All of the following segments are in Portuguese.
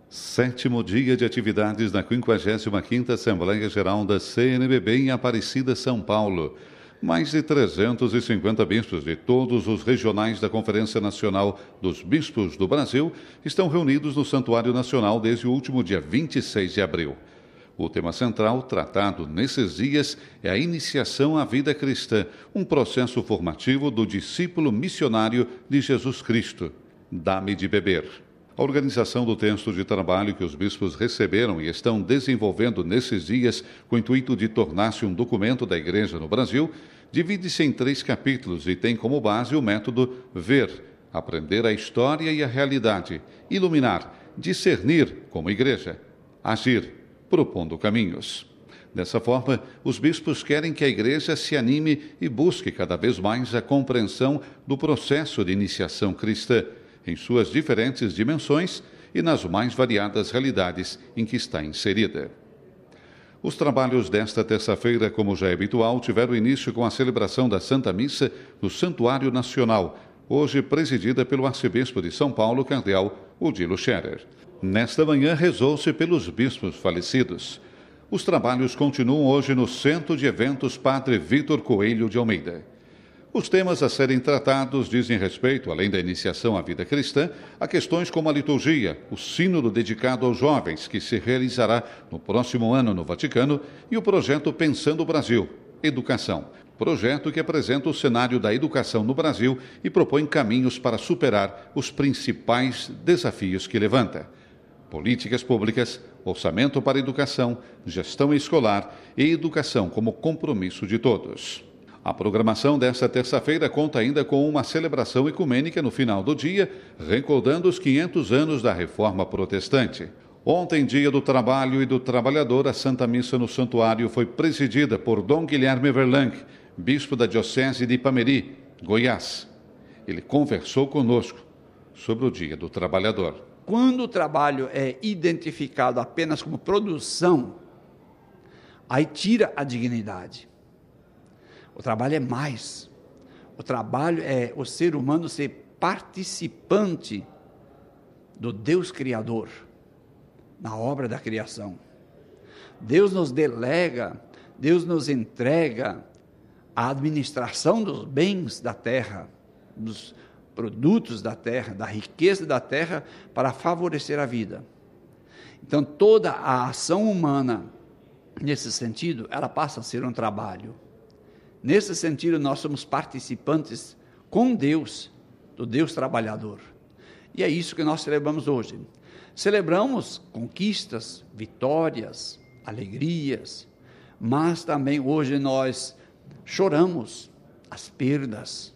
Sétimo dia de atividades na 55ª Assembleia Geral da CNBB em Aparecida, São Paulo. Mais de 350 bispos de todos os regionais da Conferência Nacional dos Bispos do Brasil estão reunidos no Santuário Nacional desde o último dia 26 de abril. O tema central tratado nesses dias é a iniciação à vida cristã, um processo formativo do discípulo missionário de Jesus Cristo. Dá-me de beber. A organização do texto de trabalho que os bispos receberam e estão desenvolvendo nesses dias com o intuito de tornar-se um documento da Igreja no Brasil, divide-se em 3 capítulos e tem como base o método ver, aprender a história e a realidade, iluminar, discernir como Igreja, agir, propondo caminhos. Dessa forma, os bispos querem que a Igreja se anime e busque cada vez mais a compreensão do processo de iniciação cristã, em suas diferentes dimensões e nas mais variadas realidades em que está inserida. Os trabalhos desta terça-feira, como já é habitual, tiveram início com a celebração da Santa Missa no Santuário Nacional, hoje presidida pelo arcebispo de São Paulo, cardeal Odilo Scherer. Nesta manhã, rezou-se pelos bispos falecidos. Os trabalhos continuam hoje no Centro de Eventos Padre Vítor Coelho de Almeida. Os temas a serem tratados dizem respeito, além da iniciação à vida cristã, a questões como a liturgia, o sínodo dedicado aos jovens, que se realizará no próximo ano no Vaticano, e o projeto Pensando o Brasil, Educação, projeto que apresenta o cenário da educação no Brasil e propõe caminhos para superar os principais desafios que levanta: políticas públicas, orçamento para a educação, gestão escolar e educação como compromisso de todos. A programação desta terça-feira conta ainda com uma celebração ecumênica no final do dia, recordando os 500 anos da Reforma Protestante. Ontem, dia do Trabalho e do Trabalhador, a Santa Missa no Santuário foi presidida por Dom Guilherme Verlang, bispo da Diocese de Ipameri, Goiás. Ele conversou conosco sobre o Dia do Trabalhador. Quando o trabalho é identificado apenas como produção, aí tira a dignidade. O trabalho é mais. O trabalho é o ser humano ser participante do Deus Criador na obra da criação. Deus nos delega, Deus nos entrega a administração dos bens da terra, dos produtos da terra, da riqueza da terra, para favorecer a vida. Então, toda a ação humana, nesse sentido, ela passa a ser um trabalho. Nesse sentido, nós somos participantes com Deus, do Deus trabalhador. E é isso que nós celebramos hoje. Celebramos conquistas, vitórias, alegrias, mas também hoje nós choramos as perdas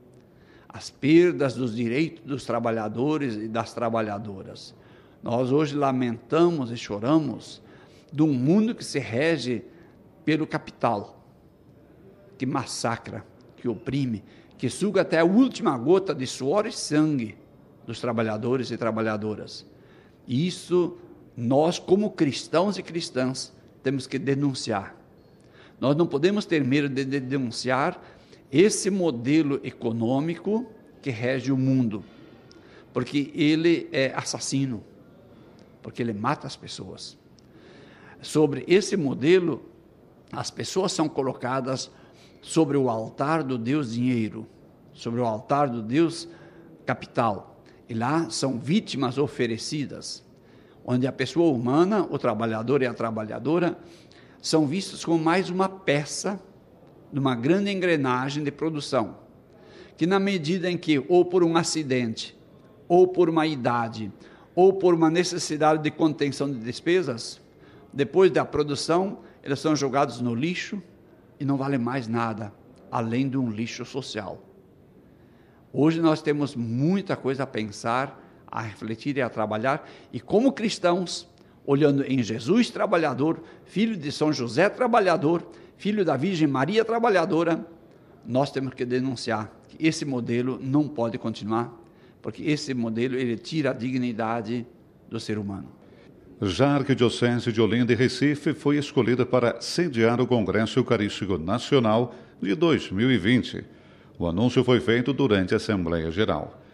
dos direitos dos trabalhadores e das trabalhadoras. Nós hoje lamentamos e choramos de um mundo que se rege pelo capital, que massacra, que oprime, que suga até a última gota de suor e sangue dos trabalhadores e trabalhadoras. E isso, nós como cristãos e cristãs, temos que denunciar. Nós não podemos ter medo de denunciar esse modelo econômico que rege o mundo, porque ele é assassino, porque ele mata as pessoas. Sobre esse modelo, as pessoas são colocadas sobre o altar do Deus dinheiro, sobre o altar do Deus capital, e lá são vítimas oferecidas, onde a pessoa humana, o trabalhador e a trabalhadora, são vistos como mais uma peça de uma grande engrenagem de produção, que na medida em que, ou por um acidente, ou por uma idade, ou por uma necessidade de contenção de despesas, depois da produção, eles são jogados no lixo e não valem mais nada, além de um lixo social. Hoje nós temos muita coisa a pensar, a refletir e a trabalhar, e como cristãos, olhando em Jesus trabalhador, filho de São José trabalhador, filho da Virgem Maria trabalhadora, nós temos que denunciar que esse modelo não pode continuar, porque esse modelo ele tira a dignidade do ser humano. Já a Arquidiocese de Olinda e Recife foi escolhida para sediar o Congresso Eucarístico Nacional de 2020. O anúncio foi feito durante a Assembleia Geral.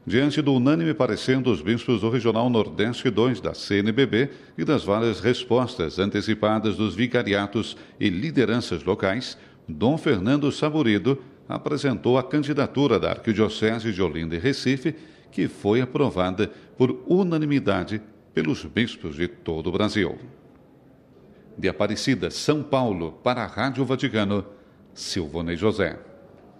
Diante do unânime parecer dos bispos do Regional Nordeste 2 da CNBB e das várias respostas antecipadas dos vicariatos e lideranças locais, Dom Fernando Saburido apresentou a candidatura da Arquidiocese de Olinda e Recife, que foi aprovada por unanimidade pelos bispos de todo o Brasil. De Aparecida, São Paulo, para a Rádio Vaticano, Silvonei José.